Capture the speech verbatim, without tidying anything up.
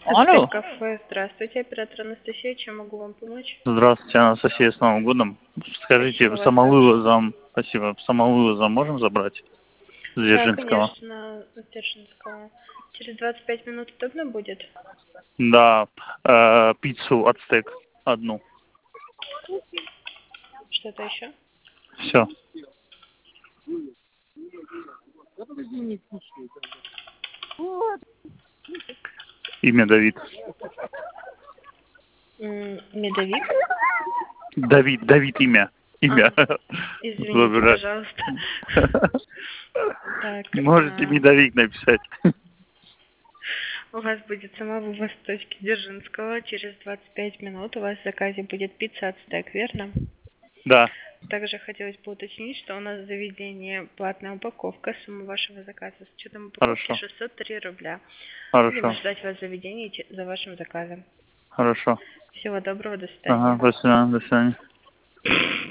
Алло. Кафе. Здравствуйте, оператор Анастасия. Чем могу вам помочь? Здравствуйте, Анастасия, с Новым годом. Скажите, Спасибо, вас самовывозом, спасибо, самовывозом можем забрать с Да, Дзержинского? конечно, Дзержинского. Через двадцать пять минут удобно будет? Да, э, пиццу ацтек одну. Что-то еще? Все. Имя Давид. М, Медовик? Давид, Давид имя. Имя. А, извините, Выбирать. пожалуйста. Так, Можете а, медовик написать. у вас будет самовывоз с точки Дзержинского. Через двадцать пять минут у вас в заказе будет пицца ацтек, верно? Да, Также хотелось бы уточнить, что у нас в заведении платная упаковка. Сумма вашего заказа с учетом упаковки хорошо, шестьсот три рубля. Будем хорошо, ждать вас в заведении те- за вашим заказом. хорошо. Всего доброго, до свидания. Ага, до свидания, до свидания.